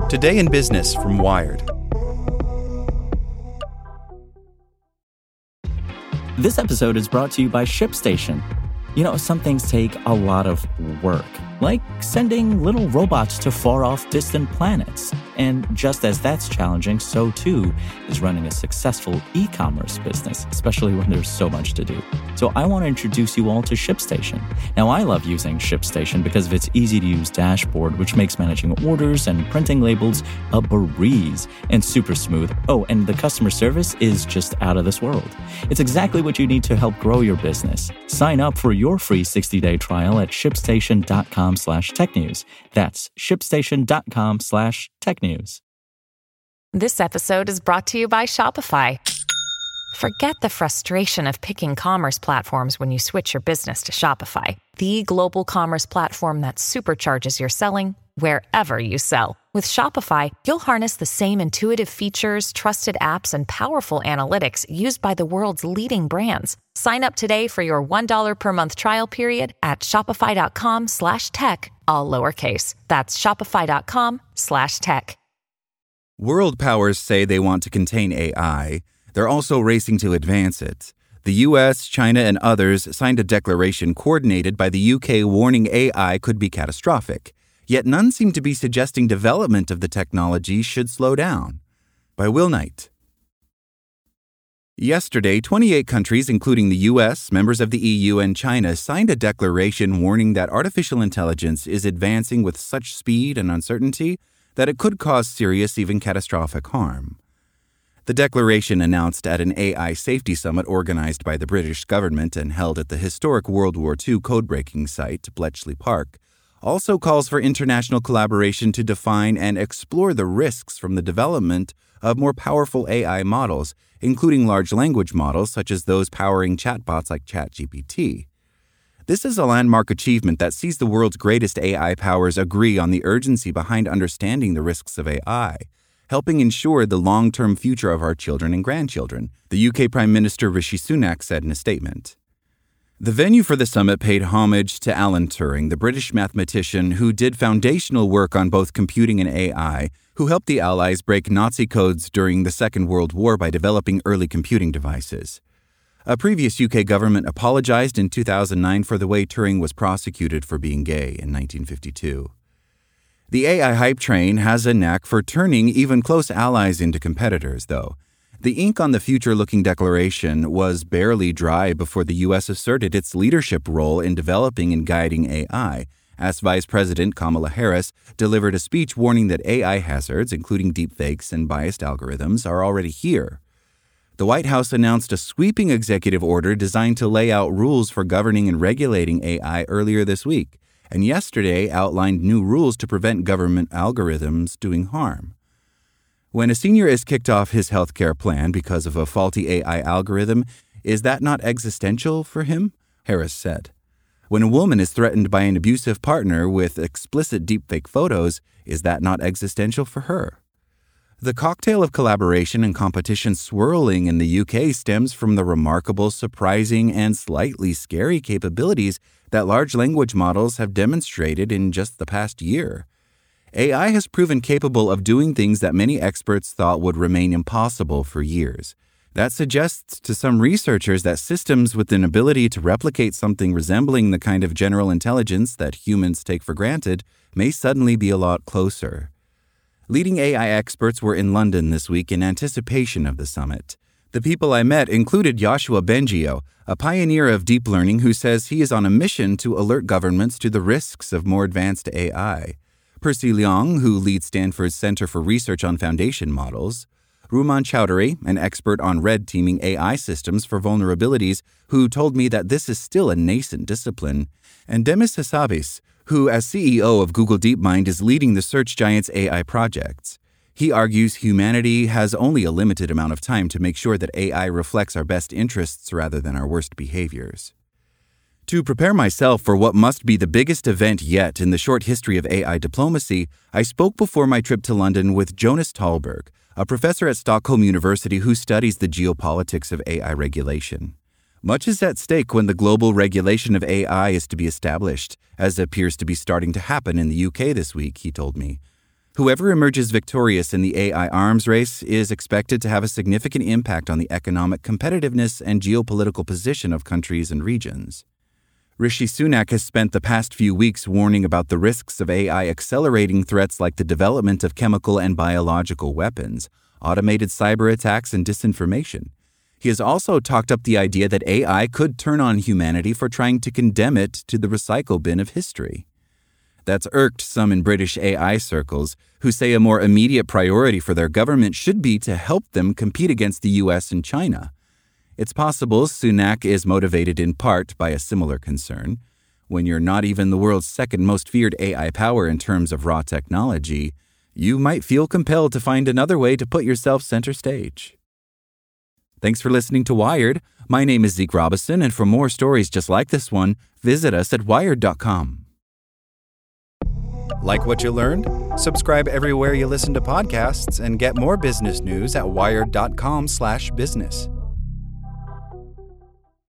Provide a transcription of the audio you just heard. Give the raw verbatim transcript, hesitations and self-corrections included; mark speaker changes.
Speaker 1: Today in Business from Wired.
Speaker 2: This episode is brought to you by ShipStation. You know, some things take a lot of work, like sending little robots to far-off distant planets. And just as that's challenging, so too is running a successful e-commerce business, especially when there's so much to do. So I want to introduce you all to ShipStation. Now, I love using ShipStation because of its easy-to-use dashboard, which makes managing orders and printing labels a breeze and super smooth. Oh, and the customer service is just out of this world. It's exactly what you need to help grow your business. Sign up for your free sixty-day trial at shipstation.com slash tech news. That's shipstation.com slash tech news.
Speaker 3: This episode is brought to you by Shopify. Forget the frustration of picking commerce platforms when you switch your business to Shopify, the global commerce platform that supercharges your selling wherever you sell. With Shopify, you'll harness the same intuitive features, trusted apps, and powerful analytics used by the world's leading brands. Sign up today for your one dollar per month trial period at shopify.com slash tech, all lowercase. That's shopify.com slash tech.
Speaker 4: World powers say they want to contain A I. They're also racing to advance it. The U S, China, and others signed a declaration coordinated by the U K warning A I could be catastrophic. Yet none seem to be suggesting development of the technology should slow down. By Will Knight. Yesterday, twenty-eight countries, including the U S, members of the E U, and China, signed a declaration warning that artificial intelligence is advancing with such speed and uncertainty that it could cause serious, even catastrophic harm. The declaration, announced at an A I safety summit organized by the British government and held at the historic World War Two code-breaking site, Bletchley Park, also calls for international collaboration to define and explore the risks from the development of more powerful A I models, including large language models such as those powering chatbots like ChatGPT. This is a landmark achievement that sees the world's greatest A I powers agree on the urgency behind understanding the risks of A I, helping ensure the long-term future of our children and grandchildren, the U K Prime Minister Rishi Sunak said in a statement. The venue for the summit paid homage to Alan Turing, the British mathematician who did foundational work on both computing and A I, who helped the Allies break Nazi codes during the Second World War by developing early computing devices. A previous U K government apologized in two thousand nine for the way Turing was prosecuted for being gay in nineteen fifty-two. The A I hype train has a knack for turning even close allies into competitors, though. The ink on the future-looking declaration was barely dry before the U S asserted its leadership role in developing and guiding A I, as Vice President Kamala Harris delivered a speech warning that A I hazards, including deepfakes and biased algorithms, are already here. The White House announced a sweeping executive order designed to lay out rules for governing and regulating A I earlier this week, and yesterday outlined new rules to prevent government algorithms doing harm. When a senior is kicked off his healthcare plan because of a faulty A I algorithm, is that not existential for him? Harris said. When a woman is threatened by an abusive partner with explicit deepfake photos, is that not existential for her? The cocktail of collaboration and competition swirling in the U K stems from the remarkable, surprising, and slightly scary capabilities that large language models have demonstrated in just the past year. A I has proven capable of doing things that many experts thought would remain impossible for years. That suggests to some researchers that systems with an ability to replicate something resembling the kind of general intelligence that humans take for granted may suddenly be a lot closer. Leading A I experts were in London this week in anticipation of the summit. The people I met included Yoshua Bengio, a pioneer of deep learning who says he is on a mission to alert governments to the risks of more advanced A I. Percy Leong, who leads Stanford's Center for Research on Foundation Models, Ruman Chowdhury, an expert on red teaming A I systems for vulnerabilities, who told me that this is still a nascent discipline, and Demis Hassabis, who, as C E O of Google DeepMind, is leading the search giant's A I projects. He argues humanity has only a limited amount of time to make sure that A I reflects our best interests rather than our worst behaviors. To prepare myself for what must be the biggest event yet in the short history of A I diplomacy, I spoke before my trip to London with Jonas Tallberg, a professor at Stockholm University who studies the geopolitics of A I regulation. Much is at stake when the global regulation of A I is to be established, as appears to be starting to happen in the U K this week, he told me. Whoever emerges victorious in the A I arms race is expected to have a significant impact on the economic competitiveness and geopolitical position of countries and regions. Rishi Sunak has spent the past few weeks warning about the risks of A I accelerating threats like the development of chemical and biological weapons, automated cyber attacks, and disinformation. He has also talked up the idea that A I could turn on humanity for trying to condemn it to the recycle bin of history. That's irked some in British A I circles, who say a more immediate priority for their government should be to help them compete against the U S and China. It's possible Sunak is motivated in part by a similar concern. When you're not even the world's second most feared A I power in terms of raw technology, you might feel compelled to find another way to put yourself center stage. Thanks for listening to Wired. My name is Zeke Robison, and for more stories just like this one, visit us at wired dot com.
Speaker 1: Like what you learned? Subscribe everywhere you listen to podcasts and get more business news at wired dot com slash business.